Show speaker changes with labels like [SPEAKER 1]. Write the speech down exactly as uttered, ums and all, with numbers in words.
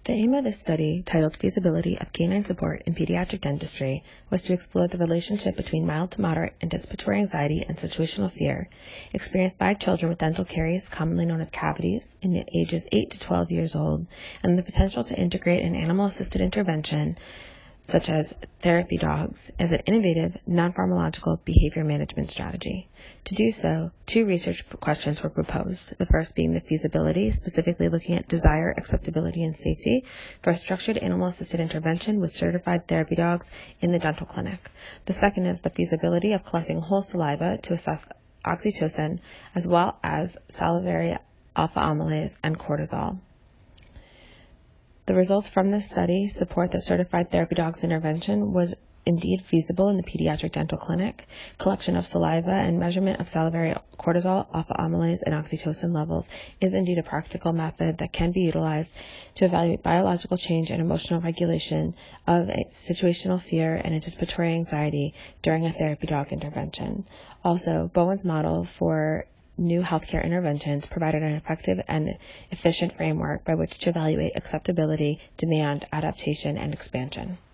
[SPEAKER 1] The aim of this study, titled Feasibility of Canine Support in Pediatric Dentistry, was to explore the relationship between mild to moderate anticipatory anxiety and situational fear experienced by children with dental caries, commonly known as cavities, in the ages eight to twelve years old, and the potential to integrate an animal-assisted intervention such as therapy dogs, as an innovative, non-pharmacological behavior management strategy. To do so, two research questions were proposed, the first being the feasibility, specifically looking at desire, acceptability, and safety for a structured animal-assisted intervention with certified therapy dogs in the dental clinic. The second is the feasibility of collecting whole saliva to assess oxytocin, as well as salivary alpha amylase and cortisol. The results from this study support that certified therapy dogs intervention was indeed feasible in the pediatric dental clinic. Collection of saliva and measurement of salivary cortisol, alpha amylase, and oxytocin levels is indeed a practical method that can be utilized to evaluate biological change and emotional regulation of situational fear and anticipatory anxiety during a therapy dog intervention. Also, Bowen's model for new healthcare interventions provided an effective and efficient framework by which to evaluate acceptability, demand, adaptation, and expansion.